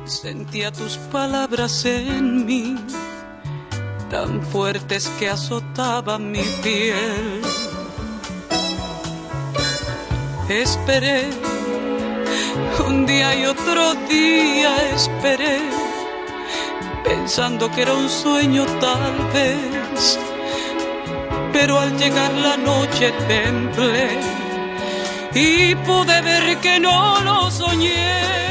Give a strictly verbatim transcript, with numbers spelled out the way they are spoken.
Sentía tus palabras en mí, tan fuertes que azotaban mi piel. Esperé, un día y otro día esperé, pensando que era un sueño tal vez, pero al llegar la noche temblé y pude ver que no lo soñé.